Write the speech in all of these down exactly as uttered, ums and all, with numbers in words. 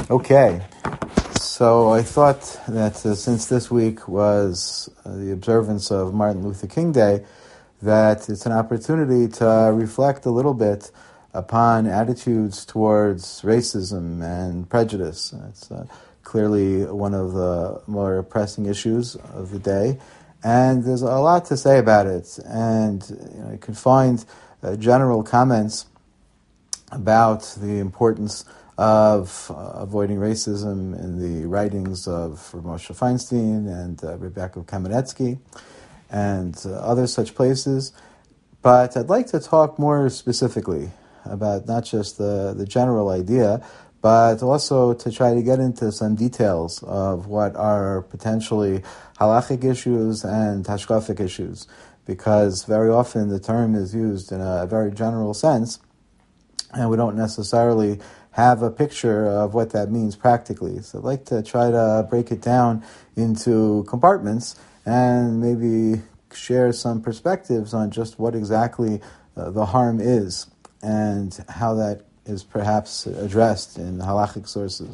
Okay, so I thought that uh, since this week was uh, the observance of Martin Luther King Day, that it's an opportunity to reflect a little bit upon attitudes towards racism and prejudice. It's uh, clearly one of the more pressing issues of the day, and there's a lot to say about it. And you know, you can find uh, general comments about the importance of uh, avoiding racism in the writings of Moshe Feinstein and uh, Rebecca Kamenetsky and uh, other such places. But I'd like to talk more specifically about not just the, the general idea, but also to try to get into some details of what are potentially halachic issues and hashkafic issues, because very often the term is used in a very general sense, and we don't necessarily have a picture of what that means practically. So I'd like to try to break it down into compartments and maybe share some perspectives on just what exactly uh, the harm is and how that is perhaps addressed in halachic sources.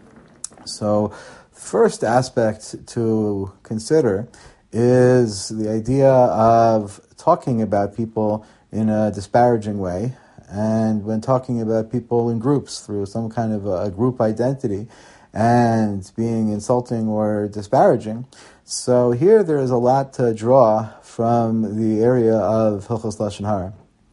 So first aspect to consider is the idea of talking about people in a disparaging way, and when talking about people in groups through some kind of a group identity and being insulting or disparaging. So here there is a lot to draw from the area of Hilchos Lashon Hara.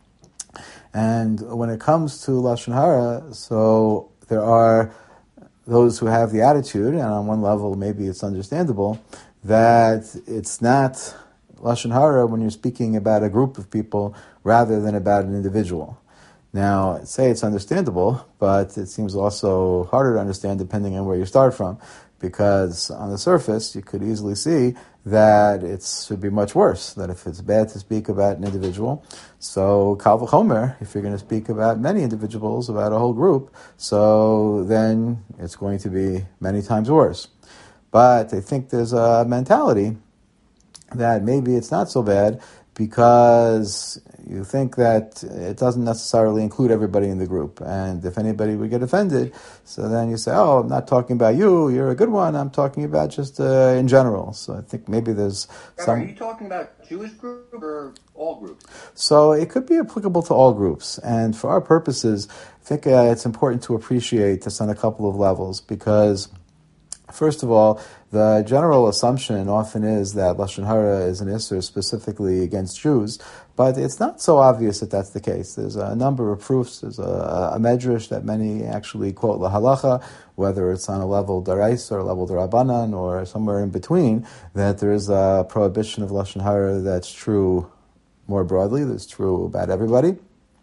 And when it comes to Lashon Hara, so there are those who have the attitude, and on one level maybe it's understandable, that it's not Lashon Hara when you're speaking about a group of people rather than about an individual. Now, I'd say it's understandable, but it seems also harder to understand depending on where you start from, because on the surface, you could easily see that it should be much worse, that if it's bad to speak about an individual, so kal v'chomer, if you're going to speak about many individuals, about a whole group, so then it's going to be many times worse. But I think there's a mentality that maybe it's not so bad, because you think that it doesn't necessarily include everybody in the group. And if anybody would get offended, so then you say, oh, I'm not talking about you, you're a good one, I'm talking about just uh, in general. So I think maybe there's some... Are you talking about Jewish group or all groups? So it could be applicable to all groups. And for our purposes, I think uh, it's important to appreciate this on a couple of levels, because first of all, the general assumption often is that Lashon Hara is an issur specifically against Jews, but it's not so obvious that that's the case. There's a number of proofs. There's a, a medrash that many actually quote lahalacha, whether it's on a level darais or a level darabanan or somewhere in between, that there is a prohibition of Lashon Hara that's true more broadly, that's true about everybody.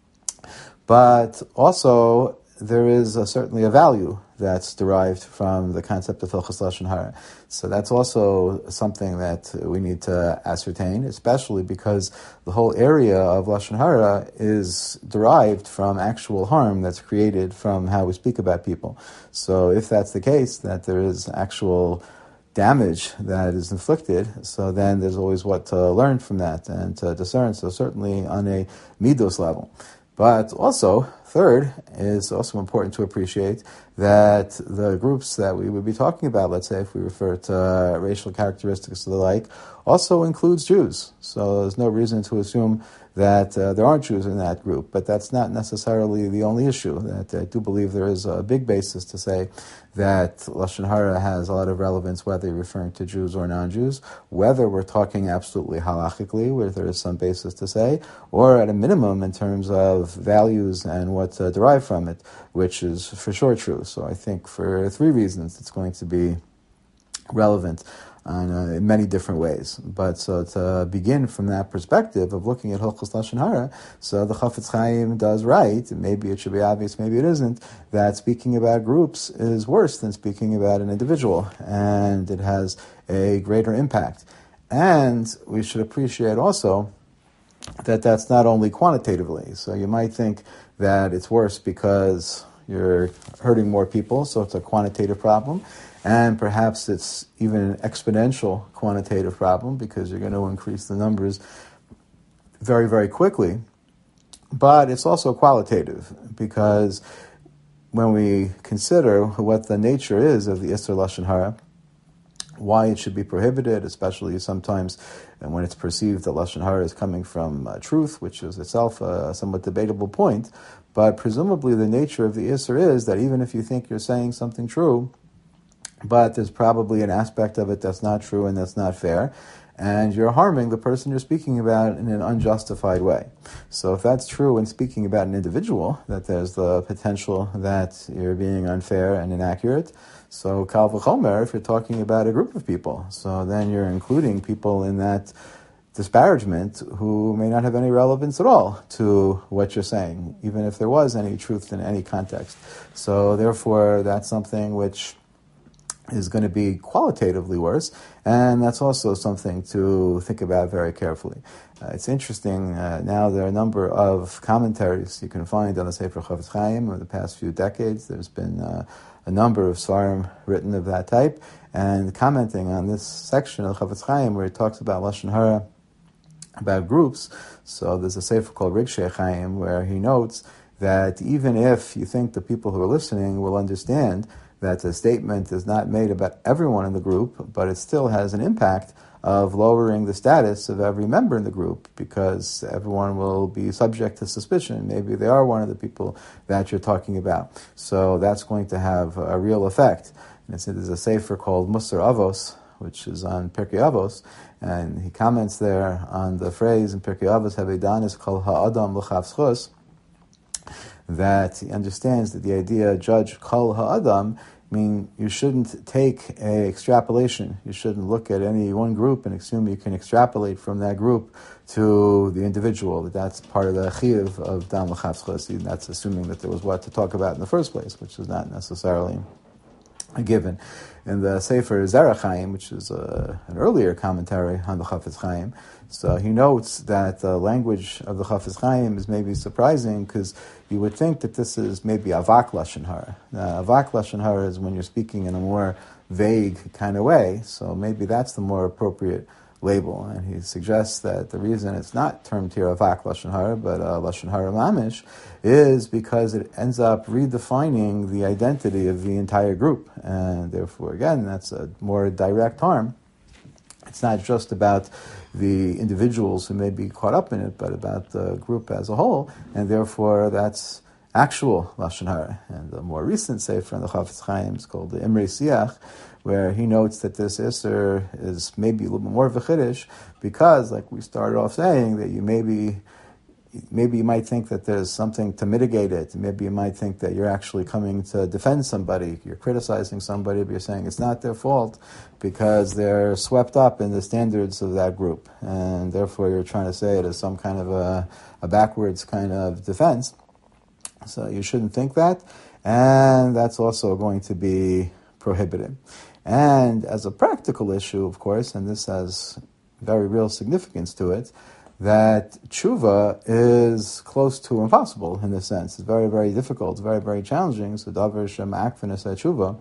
But also, there is a, certainly a value that's derived from the concept of Hilchos Lashon Hara. So that's also something that we need to ascertain, especially because the whole area of Lashon Hara is derived from actual harm that's created from how we speak about people. So if that's the case, that there is actual damage that is inflicted, so then there's always what to learn from that and to discern. So certainly on a midos level. But also, third, is also important to appreciate that the groups that we would be talking about, let's say if we refer to uh, racial characteristics or the like, also includes Jews. So there's no reason to assume that uh, there aren't Jews in that group, but that's not necessarily the only issue. That I do believe there is a big basis to say that Lashon Hara has a lot of relevance, whether you're referring to Jews or non-Jews, whether we're talking absolutely halachically, where there is some basis to say, or at a minimum in terms of values and what's uh, derived from it, which is for sure true. So I think for three reasons it's going to be relevant on, uh, in many different ways. But so to begin from that perspective of looking at Hilchos Lashon Hara, so the Chafetz Chaim does right, and maybe it should be obvious, maybe it isn't, that speaking about groups is worse than speaking about an individual, and it has a greater impact. And we should appreciate also that that's not only quantitatively. So you might think that it's worse because you're hurting more people, so it's a quantitative problem. And perhaps it's even an exponential quantitative problem because you're going to increase the numbers very, very quickly. But it's also qualitative because when we consider what the nature is of the Isser Lashon Hara, why it should be prohibited, especially sometimes and when it's perceived that Lashon Hara is coming from uh, truth, which is itself a somewhat debatable point, but presumably the nature of the Isser is that even if you think you're saying something true, but there's probably an aspect of it that's not true and that's not fair, and you're harming the person you're speaking about in an unjustified way. So if that's true when speaking about an individual, that there's the potential that you're being unfair and inaccurate, so kal v'chomer if you're talking about a group of people. So then you're including people in that disparagement who may not have any relevance at all to what you're saying, even if there was any truth in any context. So therefore, that's something which is going to be qualitatively worse, and that's also something to think about very carefully. Uh, it's interesting, uh, now there are a number of commentaries you can find on the Sefer Chofetz Chaim over the past few decades. There's been uh, a number of svarim written of that type, and commenting on this section of Chofetz Chaim where he talks about Lashon Hara, about groups. So there's a sefer called Rigshei Chaim where he notes that even if you think the people who are listening will understand that the statement is not made about everyone in the group, but it still has an impact of lowering the status of every member in the group, because everyone will be subject to suspicion. Maybe they are one of the people that you're talking about. So that's going to have a real effect. And it's, there's a sefer called Musar Avos, which is on Pirkei Avos, and he comments there on the phrase in Pirkei Avos, Havedanis kol ha'adam l'chav zchus, that he understands that the idea judge kol ha'adam, I mean, you shouldn't take a extrapolation. You shouldn't look at any one group and assume you can extrapolate from that group to the individual. That that's part of the chiyuv of dam l'chav zchus. That's assuming that there was what to talk about in the first place, which is not necessarily a given. In the Sefer Zera Chaim, which is a, an earlier commentary on the Chofetz Chaim, so he notes that the language of the Chofetz Chaim is maybe surprising because you would think that this is maybe avak lashon hara. Now, avak lashon hara is when you're speaking in a more vague kind of way, so maybe that's the more appropriate label. And he suggests that the reason it's not termed here avak lashon hara, but uh, lashon hara mamish, is because it ends up redefining the identity of the entire group, and therefore, again, that's a more direct harm. It's not just about the individuals who may be caught up in it, but about the group as a whole, and therefore that's actual lashon hara. And the more recent sefer in the Chofetz Chaim is called the Imrei Siach, where he notes that this Isser is maybe a little bit more of a chiddush, because, like we started off saying, that you maybe maybe you might think that there's something to mitigate it. Maybe you might think that you're actually coming to defend somebody. You're criticizing somebody, but you're saying it's not their fault because they're swept up in the standards of that group. And therefore you're trying to say it as some kind of a, a backwards kind of defense. So you shouldn't think that. And that's also going to be prohibited. And as a practical issue, of course, and this has very real significance to it, that tshuva is close to impossible in this sense. It's very, very difficult. It's very, very challenging. So davar shem akvenes tshuva,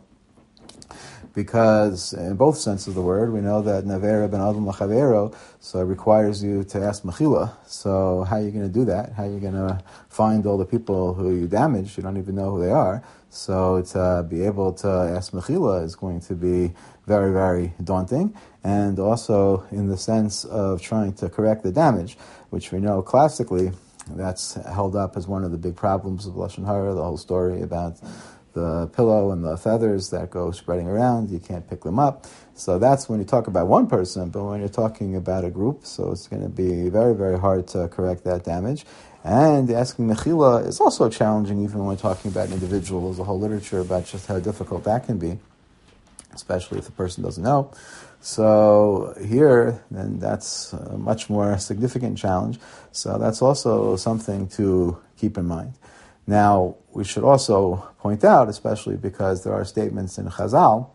because in both senses of the word, we know that navera ben adam lachavero, so it requires you to ask mechila. So how are you going to do that? How are you going to find all the people who you damaged? You don't even know who they are. So to be able to ask mechila is going to be very, very daunting. And also in the sense of trying to correct the damage, which we know classically, that's held up as one of the big problems of Lashon Hara, the whole story about the pillow and the feathers that go spreading around, you can't pick them up. So that's when you talk about one person, but when you're talking about a group, so it's going to be very, very hard to correct that damage. And asking mechila is also challenging, even when we're talking about an individual. There's a whole literature about just how difficult that can be, especially if the person doesn't know. So here, then that's a much more significant challenge. So that's also something to keep in mind. Now, we should also point out, especially because there are statements in Chazal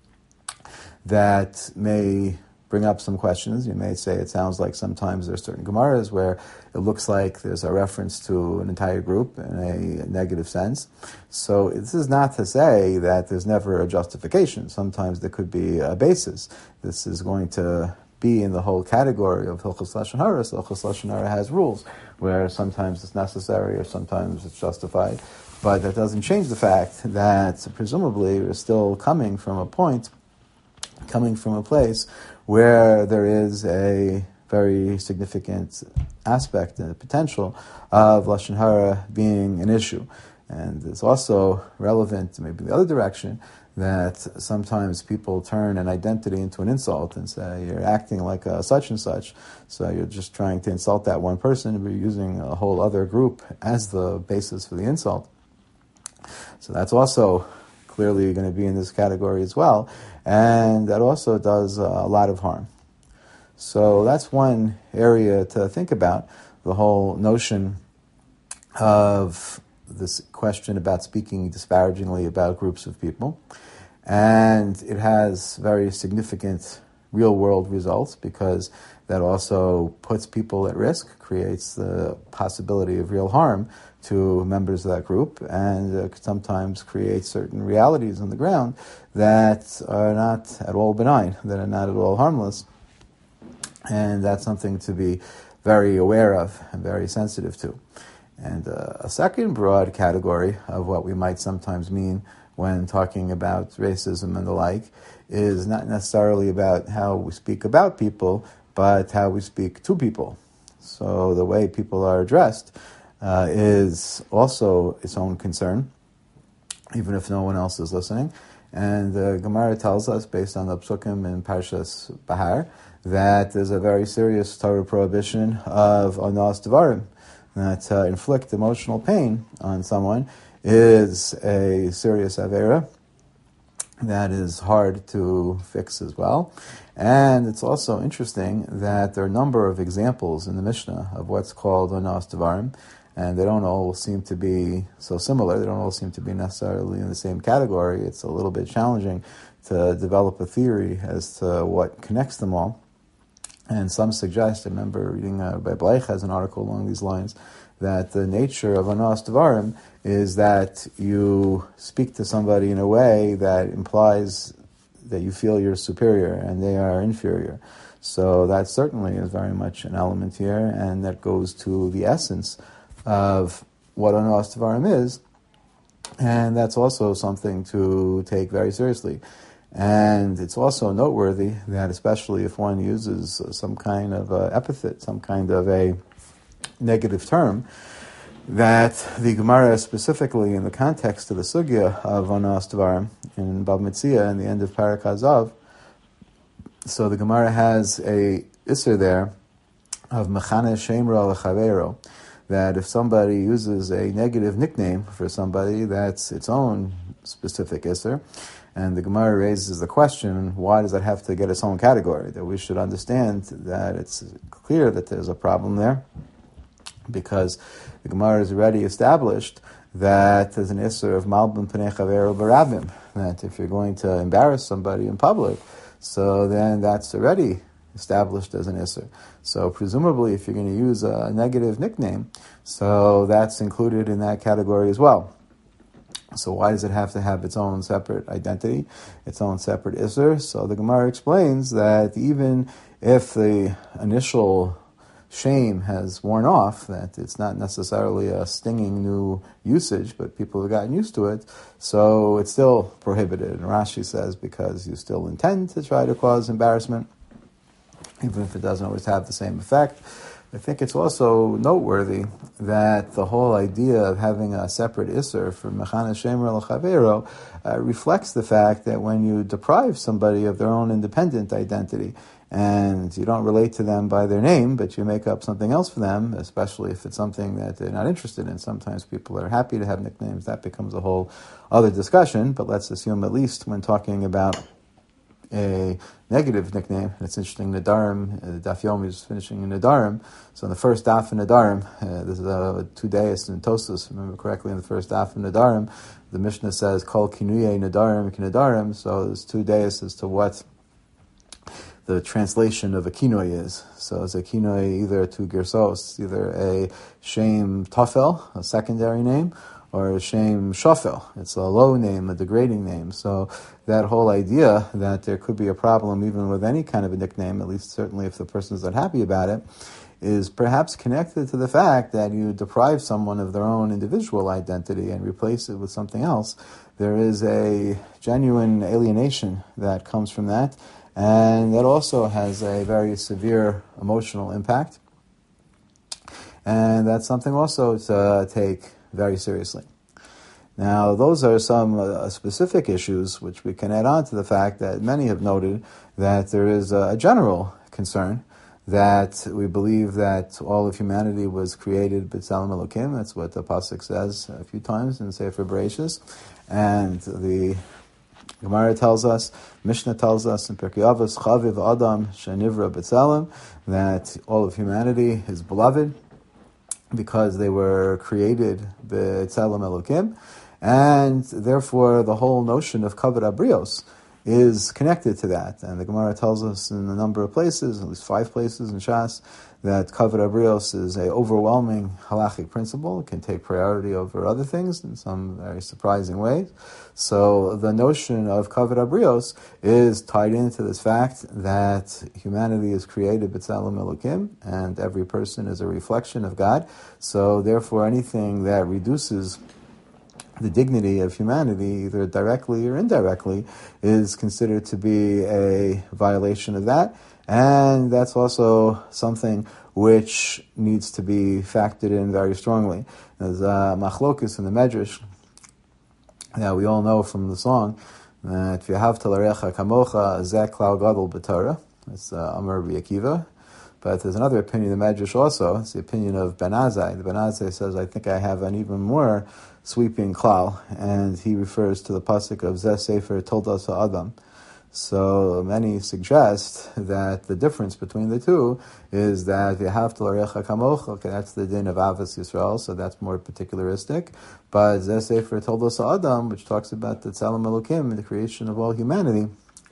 that may bring up some questions. You may say it sounds like sometimes there are certain Gemaras where it looks like there's a reference to an entire group in a negative sense. So this is not to say that there's never a justification. Sometimes there could be a basis. This is going to be in the whole category of Hilchos Lashon Hara. So Hilchos Lashon Hara has rules where sometimes it's necessary or sometimes it's justified. But that doesn't change the fact that presumably we're still coming from a point, coming from a place where there is a very significant aspect and potential of Lashon Hara being an issue. And it's also relevant, maybe the other direction, that sometimes people turn an identity into an insult and say you're acting like a such and such, so you're just trying to insult that one person, but you're using a whole other group as the basis for the insult. So that's also clearly going to be in this category as well, and that also does a lot of harm. So that's one area to think about, the whole notion of this question about speaking disparagingly about groups of people. And it has very significant real-world results because that also puts people at risk, creates the possibility of real harm to members of that group, and uh, sometimes creates certain realities on the ground that are not at all benign, that are not at all harmless. And that's something to be very aware of and very sensitive to. And uh, a second broad category of what we might sometimes mean when talking about racism and the like is not necessarily about how we speak about people, but how we speak to people. So the way people are addressed uh, is also its own concern, even if no one else is listening. And the Gemara tells us, based on the Psukim in Parshas Bahar, that there's a very serious Torah prohibition of Onas Devarim, that uh, inflict emotional pain on someone is a serious avera that is hard to fix as well. And it's also interesting that there are a number of examples in the Mishnah of what's called Onas Devarim, and they don't all seem to be so similar. They don't all seem to be necessarily in the same category. It's a little bit challenging to develop a theory as to what connects them all. And some suggest, I remember reading uh, by Bleich has an article along these lines, that the nature of Onas Devarim is that you speak to somebody in a way that implies that you feel you're superior and they are inferior. So that certainly is very much an element here, and that goes to the essence of what Onas Devarim is, and that's also something to take very seriously. And it's also noteworthy that, especially if one uses some kind of uh, epithet, some kind of a negative term, that the Gemara, specifically in the context of the sugya of Onas Devarim in Bab Metzia in the end of Parak Hazav, so the Gemara has a isser there of mechane shemra lechavero, that if somebody uses a negative nickname for somebody, that's its own specific isser. And the Gemara raises the question, why does that have to get its own category? That we should understand that it's clear that there's a problem there, because the Gemara has already established that there's an isser of malbim pnei chavero barabim, that if you're going to embarrass somebody in public, so then that's already established as an isser. So presumably if you're going to use a negative nickname, so that's included in that category as well. So why does it have to have its own separate identity, its own separate isser? So the Gemara explains that even if the initial shame has worn off, that it's not necessarily a stinging new usage, but people have gotten used to it, so it's still prohibited. And Rashi says because you still intend to try to cause embarrassment, even if it doesn't always have the same effect. I think it's also noteworthy that the whole idea of having a separate isser for mechane shemra lechavero uh, reflects the fact that when you deprive somebody of their own independent identity, and you don't relate to them by their name, but you make up something else for them, especially if it's something that they're not interested in. Sometimes people are happy to have nicknames. That becomes a whole other discussion, but let's assume at least when talking about a negative nickname, and it's interesting, Nadarim, uh, Daf Yomi is finishing in Nadarim, so in the first Daf in Nadarim, uh, this is uh, two days in Tosas, remember correctly, in the first Daf in Nadarim, the Mishnah says, Kol kinuye Nadarim kinadarim, so there's two days as to what the translation of a kinoi is. So it's a kinoi either to gersos, either a shem tafel, a secondary name, or a shem shafel. It's a low name, a degrading name. So that whole idea that there could be a problem even with any kind of a nickname, at least certainly if the person is not happy about it, is perhaps connected to the fact that you deprive someone of their own individual identity and replace it with something else. There is a genuine alienation that comes from that, and that also has a very severe emotional impact. And that's something also to take very seriously. Now, those are some uh, specific issues which we can add on to the fact that many have noted that there is a general concern that we believe that all of humanity was created b'tzelem Elokim. That's what the pasuk says a few times in Sefer Bereshis. And the Gemara tells us, Mishnah tells us in Pirkei Avos, Chaviv Adam Shenivra b'tzelem, that all of humanity is beloved because they were created b'tzelem Elokim. And therefore, the whole notion of kavod habrios is connected to that. And the Gemara tells us in a number of places, at least five places in Shas, that kavod habrios is an overwhelming halachic principle. It can take priority over other things in some very surprising ways. So the notion of kavod habrios is tied into this fact that humanity is created b'tzelem Elokim, and every person is a reflection of God. So therefore, anything that reduces the dignity of humanity, either directly or indirectly, is considered to be a violation of that. And that's also something which needs to be factored in very strongly. There's a machlokes in the Medrash that we all know from the song, that v'yahavta l'recha kamocha zeh klal gadol b'Torah. It's uh, Amar Rabbi Akiva. But there's another opinion in the Medrash also. It's the opinion of Ben Azai. The Ben Azai says, I think I have an even more sweeping klal, and he refers to the pasuk of Zeh Sefer Toldos HaAdam. So many suggest that the difference between the two is that V'yahavta l'recha kamocha, okay, that's the din of Avos Yisrael, so that's more particularistic. But Zeh Sefer Toldos HaAdam, which talks about the Tzelem Elokim, the creation of all humanity,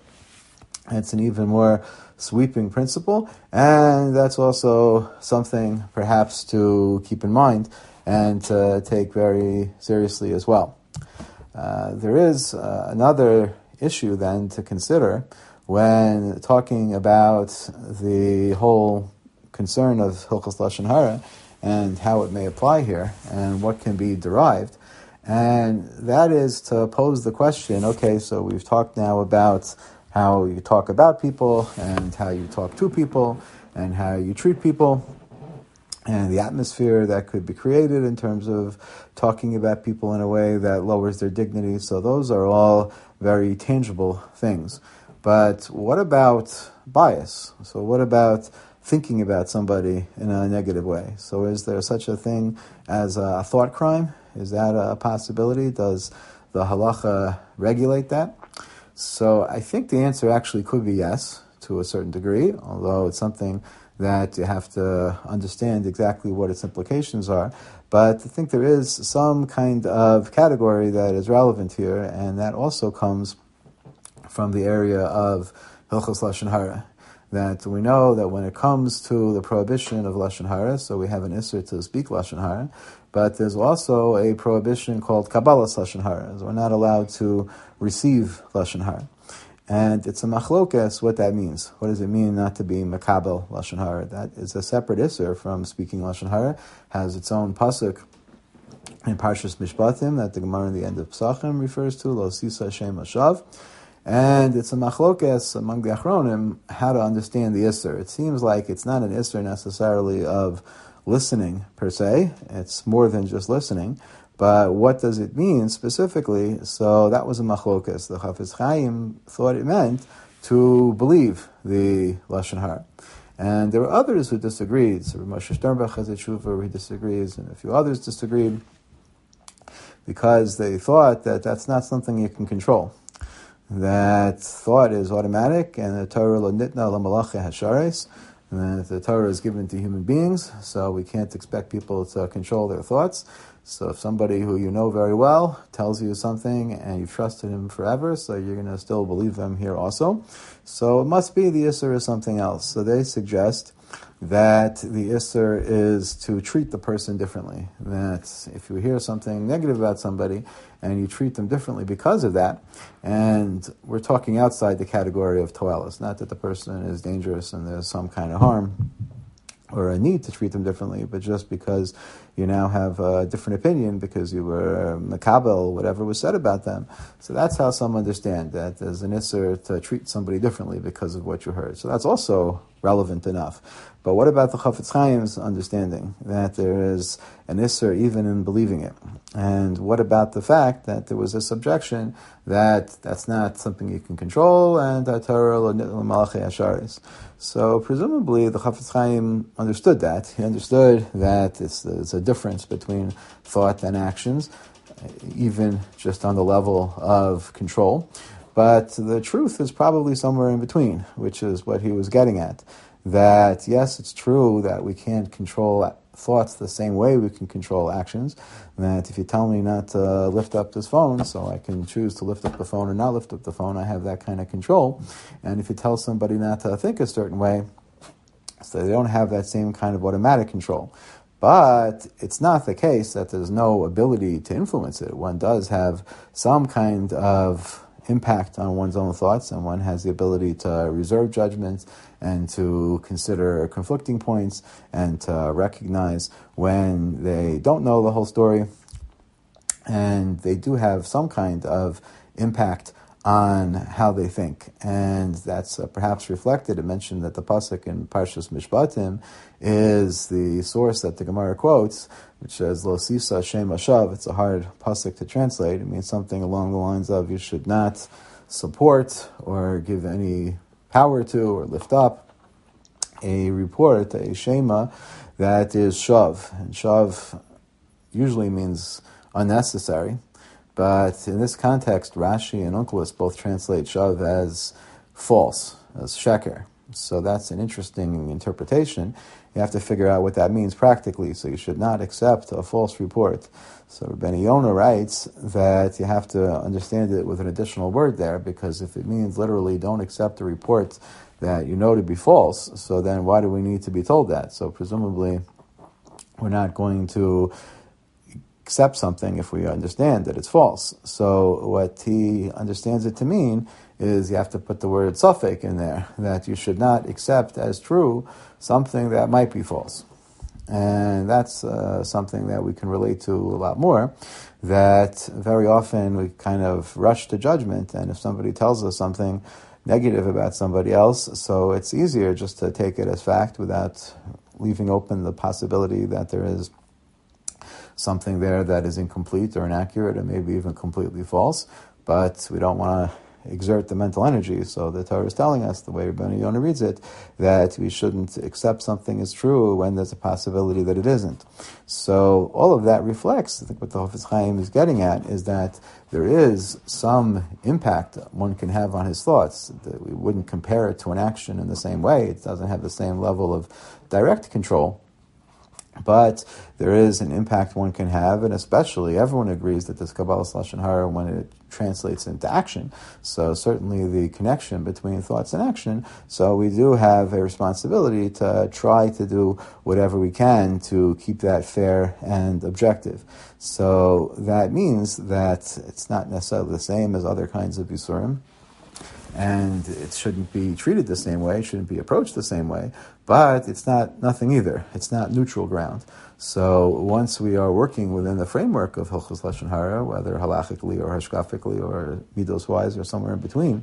it's an even more sweeping principle, and that's also something perhaps to keep in mind and to take very seriously as well. Uh, there is uh, another issue then to consider when talking about the whole concern of Hilchos Lashon Hara and how it may apply here and what can be derived. And that is to pose the question, okay, so we've talked now about how you talk about people and how you talk to people and how you treat people and the atmosphere that could be created in terms of talking about people in a way that lowers their dignity. So those are all very tangible things. But what about bias? So what about thinking about somebody in a negative way? So is there such a thing as a thought crime? Is that a possibility? Does the halacha regulate that? So I think the answer actually could be yes, to a certain degree, although it's something that you have to understand exactly what its implications are. But I think there is some kind of category that is relevant here, and that also comes from the area of Hilchos Lashon Hara. That we know that when it comes to the prohibition of Lashon Hara, so we have an Isser to speak Lashon Hara, but there's also a prohibition called Kabbalas Lashon Hara. So we're not allowed to receive Lashon Hara. And it's a machlokes what that means. What does it mean not to be makabel Lashon Hara? That is a separate Isser from speaking Lashon Hara, has its own pasuk in Parshas Mishpatim that the Gemara in the end of Pesachim refers to, Lo Sisa Shem Hashav. And it's a machlokes among the Achronim how to understand the Isser. It seems like it's not an Isser necessarily of listening per se. It's more than just listening. But what does it mean specifically? So that was a machlokes. The Chafetz Chaim thought it meant to believe the Lashon Hara. And there were others who disagreed. So Moshe Sternbach has a tshuva where he disagrees, and a few others disagreed because they thought that that's not something you can control. That thought is automatic, and the Torah lo nitna l'malachi hashares, and that the Torah is given to human beings, so we can't expect people to control their thoughts. So if somebody who you know very well tells you something and you've trusted him forever, so you're going to still believe them here also. So it must be the Isser is something else. So they suggest that the Isser is to treat the person differently. That if you hear something negative about somebody and you treat them differently because of that, and we're talking outside the category of toelis, not that the person is dangerous and there's some kind of harm, or a need to treat them differently, but just because you now have a different opinion because you were makabel, whatever was said about them. So that's how some understand that there's an isser to treat somebody differently because of what you heard. So that's also relevant enough. But what about the Chafetz Chaim's understanding that there is an isser even in believing it? And what about the fact that there was this objection that that's not something you can control and Torah l'malachei asharis? So presumably the Chafetz Chaim understood that. He understood that it's, it's a difference between thought and actions, even just on the level of control. But the truth is probably somewhere in between, which is what he was getting at. That, yes, it's true that we can't control thoughts the same way we can control actions. That if you tell me not to lift up this phone, so I can choose to lift up the phone or not lift up the phone, I have that kind of control. And if you tell somebody not to think a certain way, so they don't have that same kind of automatic control. But it's not the case that there's no ability to influence it. One does have some kind of impact on one's own thoughts, and one has the ability to reserve judgment and to consider conflicting points and to recognize when they don't know the whole story, and they do have some kind of impact on how they think. And that's uh, perhaps reflected. It mentioned that the pasuk in Parshas Mishpatim is the source that the Gemara quotes, which says, Lo sisa shem ashav. It's a hard pasuk to translate. It means something along the lines of you should not support or give any power to or lift up a report, a shema, that is shav. And shav usually means unnecessary. But in this context, Rashi and Onkelos both translate shav as false, as sheker. So that's an interesting interpretation. You have to figure out what that means practically. So you should not accept a false report. So Rabbeinu Yonah writes that you have to understand it with an additional word there, because if it means literally don't accept a report that you know to be false, so then why do we need to be told that? So presumably we're not going to accept something if we understand that it's false. So what he understands it to mean is you have to put the word safek in there, that you should not accept as true something that might be false. And that's uh, something that we can relate to a lot more, that very often we kind of rush to judgment, and if somebody tells us something negative about somebody else, so it's easier just to take it as fact without leaving open the possibility that there is something there that is incomplete or inaccurate or maybe even completely false, but we don't want to exert the mental energy. So the Torah is telling us, the way Rabbeinu Yonah reads it, that we shouldn't accept something as true when there's a possibility that it isn't. So all of that reflects, I think what the Chafetz Chaim is getting at is that there is some impact one can have on his thoughts. That we wouldn't compare it to an action in the same way. It doesn't have the same level of direct control. But there is an impact one can have, and especially everyone agrees that this Kabbalas Lashon Hara, when it translates into action, so certainly the connection between thoughts and action, so we do have a responsibility to try to do whatever we can to keep that fair and objective. So that means that it's not necessarily the same as other kinds of Yisurim, and it shouldn't be treated the same way, it shouldn't be approached the same way, but it's not nothing either. It's not neutral ground. So once we are working within the framework of Hilchos Lashon Hara, whether halachically or hashkafically or midos-wise or somewhere in between,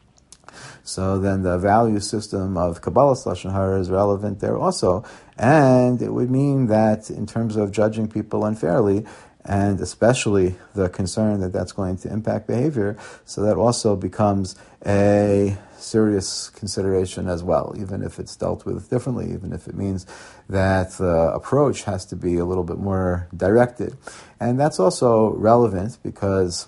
so then the value system of Kabbalas Lashon Hara is relevant there also, and it would mean that in terms of judging people unfairly, and especially the concern that that's going to impact behavior, so that also becomes a serious consideration as well, even if it's dealt with differently, even if it means that the approach has to be a little bit more directed. And that's also relevant because,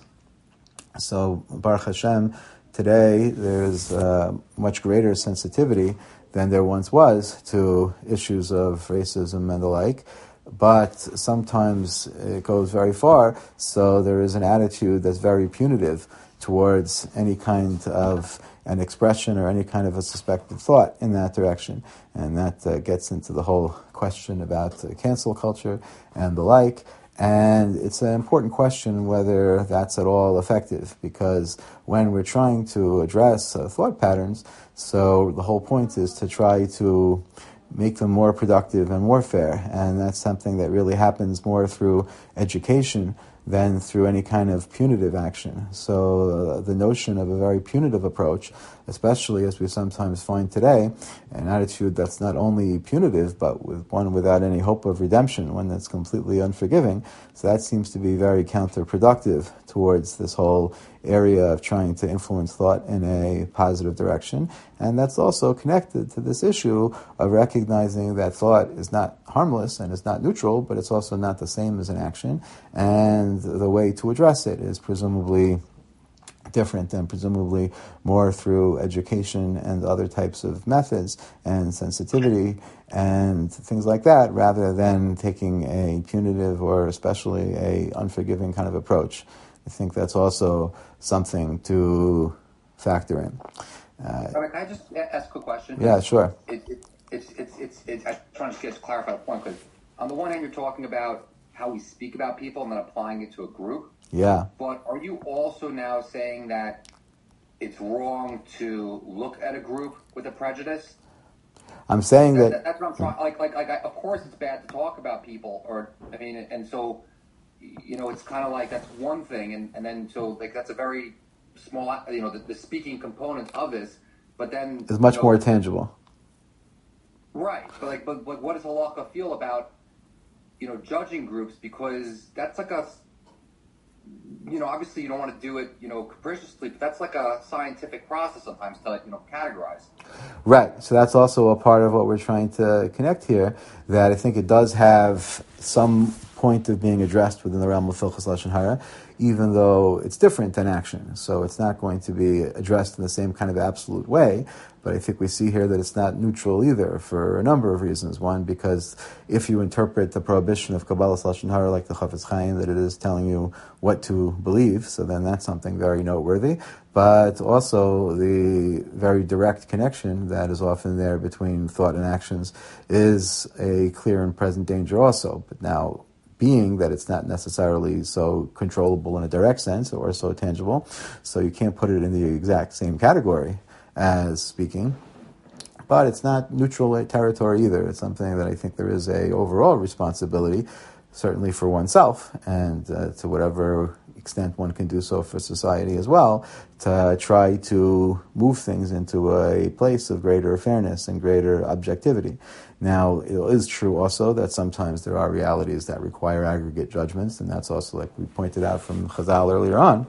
so Baruch Hashem, today there's uh, much greater sensitivity than there once was to issues of racism and the like. But sometimes it goes very far, so there is an attitude that's very punitive towards any kind of an expression or any kind of a suspected thought in that direction. And that uh, gets into the whole question about uh, cancel culture and the like. And it's an important question whether that's at all effective, because when we're trying to address uh, thought patterns, so the whole point is to try to make them more productive and more fair. And that's something that really happens more through education than through any kind of punitive action. So uh, the notion of a very punitive approach, especially as we sometimes find today, an attitude that's not only punitive, but with one without any hope of redemption, one that's completely unforgiving. So that seems to be very counterproductive towards this whole area of trying to influence thought in a positive direction. And that's also connected to this issue of recognizing that thought is not harmless and is not neutral, but it's also not the same as an action. And the way to address it is presumably different and presumably more through education and other types of methods and sensitivity and things like that, rather than taking a punitive or especially a unforgiving kind of approach. I think that's also something to factor in. Uh, All right, can I just ask a quick question? Yeah, sure. It, it, it's, it's, it's, it's, I'm trying to get to clarify the point, because on the one hand, you're talking about how we speak about people and then applying it to a group. Yeah. But are you also now saying that it's wrong to look at a group with a prejudice? I'm saying that, that that's what I'm trying. Like, like, like. I, of course, it's bad to talk about people, or I mean, and so, you know, it's kind of like that's one thing, and, and then so like that's a very small, you know, the, the speaking component of this, but then it's much you know, more tangible. Right, but like, but, but what does halakha feel about, you know, judging groups? Because that's like a, you know, obviously you don't want to do it, you know, capriciously, but that's like a scientific process sometimes to, you know, categorize. Right. So that's also a part of what we're trying to connect here, that I think it does have some point of being addressed within the realm of Hilchos Lashon Hara, even though it's different than action. So it's not going to be addressed in the same kind of absolute way. But I think we see here that it's not neutral either for a number of reasons. One, because if you interpret the prohibition of Kabbalas Lashon Hara like the Chafetz Chaim, that it is telling you what to believe, so then that's something very noteworthy. But also the very direct connection that is often there between thought and actions is a clear and present danger also. But now, being that it's not necessarily so controllable in a direct sense or so tangible, so you can't put it in the exact same category as speaking, but it's not neutral territory either. It's something that I think there is a overall responsibility, certainly for oneself, and uh, to whatever extent one can do so for society as well, to try to move things into a place of greater fairness and greater objectivity. Now, it is true also that sometimes there are realities that require aggregate judgments, and that's also, like we pointed out from Chazal earlier on,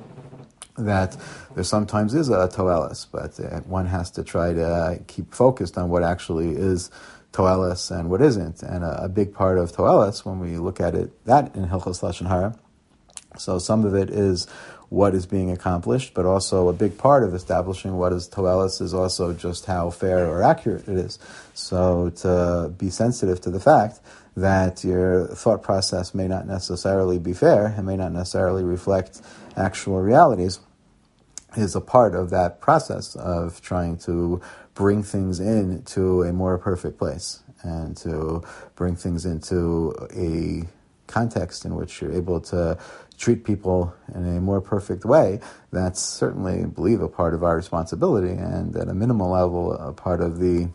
that there sometimes is a toelis, but uh, one has to try to keep focused on what actually is toelis and what isn't. And a, a big part of toelis, when we look at it, that in Hilchos Lashon Hara, so some of it is what is being accomplished, but also a big part of establishing what is toelis is also just how fair or accurate it is. So to be sensitive to the fact that your thought process may not necessarily be fair and may not necessarily reflect actual realities is a part of that process of trying to bring things into a more perfect place and to bring things into a context in which you're able to treat people in a more perfect way. That's certainly, I believe, a part of our responsibility, and at a minimal level, a part of the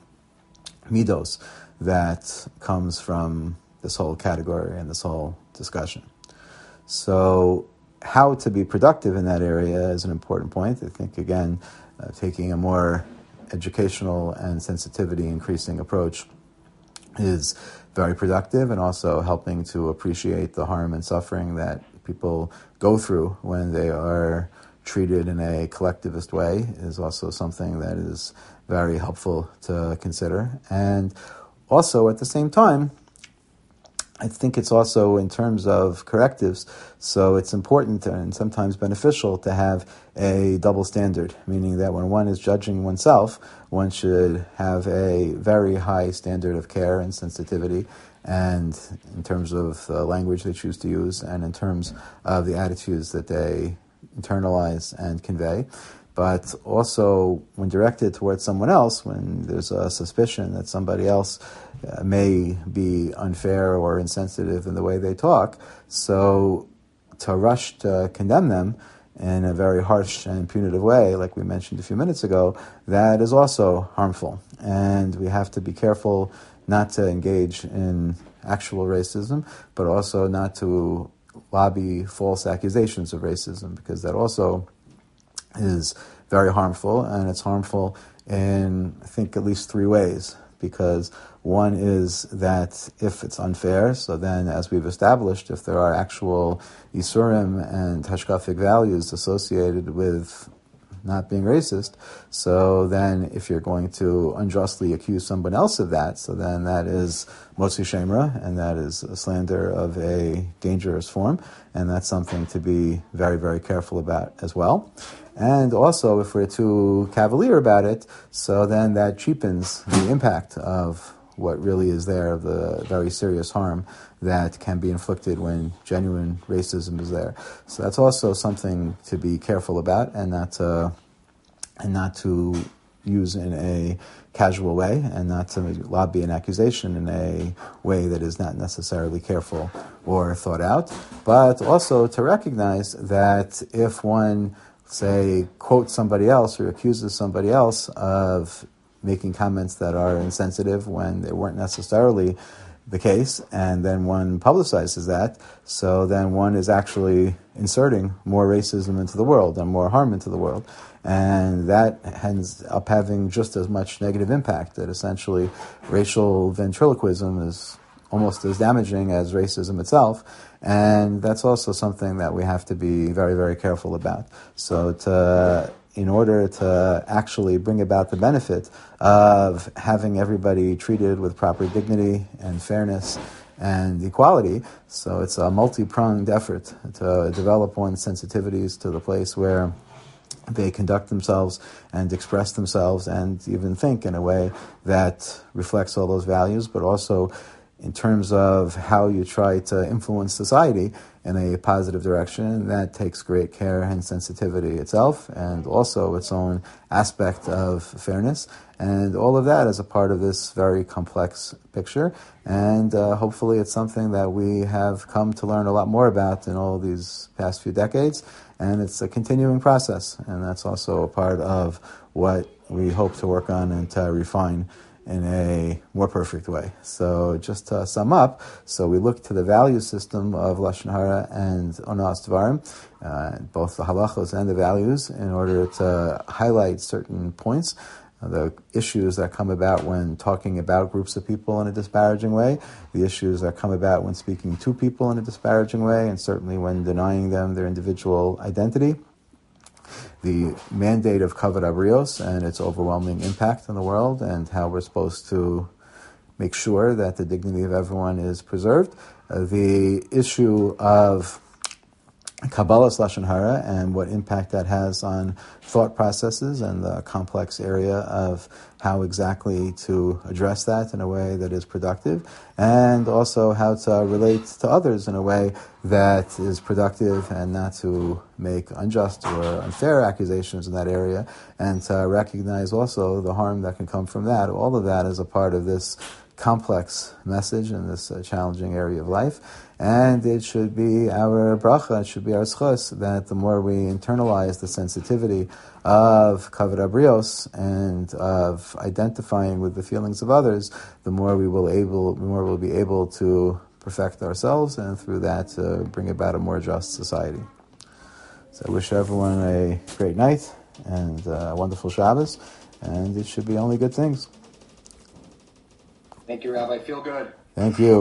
midos that comes from this whole category and this whole discussion. So how to be productive in that area is an important point. I think, again, uh, taking a more educational and sensitivity increasing approach is very productive, and also helping to appreciate the harm and suffering that people go through when they are treated in a collectivist way is also something that is very helpful to consider. And also, at the same time, I think it's also in terms of correctives, so it's important and sometimes beneficial to have a double standard, meaning that when one is judging oneself, one should have a very high standard of care and sensitivity, and in terms of the language they choose to use, and in terms of the attitudes that they internalize and convey. But also, when directed towards someone else, when there's a suspicion that somebody else uh, may be unfair or insensitive in the way they talk, so to rush to condemn them in a very harsh and punitive way, like we mentioned a few minutes ago, that is also harmful. And we have to be careful not to engage in actual racism, but also not to lobby false accusations of racism, because that also is very harmful, and it's harmful in, I think, at least three ways. Because one is that if it's unfair, so then, as we've established, if there are actual Yisurim and Hashkafic values associated with not being racist, so then if you're going to unjustly accuse someone else of that, so then that is Motzi Shemra, and that is a slander of a dangerous form, and that's something to be very, very careful about as well. And also, if we're too cavalier about it, so then that cheapens the impact of what really is there, of the very serious harm that can be inflicted when genuine racism is there. So that's also something to be careful about, and not to, and not to use in a casual way, and not to lobby an accusation in a way that is not necessarily careful or thought out. But also to recognize that if one, say, quotes somebody else or accuses somebody else of making comments that are insensitive when they weren't necessarily the case, and then one publicizes that, so then one is actually inserting more racism into the world and more harm into the world. And that ends up having just as much negative impact, that essentially racial ventriloquism is almost as damaging as racism itself. And that's also something that we have to be very, very careful about. So to, in order to actually bring about the benefit of having everybody treated with proper dignity and fairness and equality, so it's a multi-pronged effort to develop one's sensitivities to the place where they conduct themselves and express themselves and even think in a way that reflects all those values, but also in terms of how you try to influence society in a positive direction. That takes great care and sensitivity itself, and also its own aspect of fairness. And all of that is a part of this very complex picture. And uh, hopefully it's something that we have come to learn a lot more about in all these past few decades. And it's a continuing process. And that's also a part of what we hope to work on and to refine in a more perfect way. So just to sum up, so we look to the value system of Lashon Hara and Onas Dvarim, uh, both the halachos and the values, in order to highlight certain points, uh, the issues that come about when talking about groups of people in a disparaging way, the issues that come about when speaking to people in a disparaging way, and certainly when denying them their individual identity, the mandate of Kavod Abrios and its overwhelming impact in the world, and how we're supposed to make sure that the dignity of everyone is preserved, uh, the issue of Kabbalah's Lashon Hara and what impact that has on thought processes, and the complex area of how exactly to address that in a way that is productive, and also how to relate to others in a way that is productive, and not to make unjust or unfair accusations in that area, and to recognize also the harm that can come from that. All of that is a part of this complex message in this uh, challenging area of life. And it should be our bracha, it should be our schus, that the more we internalize the sensitivity of kavod abrios and of identifying with the feelings of others, the more we will able, the more we'll be able to perfect ourselves, and through that uh, bring about a more just society. So I wish everyone a great night and uh, a wonderful Shabbos, and it should be only good things. Thank you, Rabbi. Feel good. Thank you.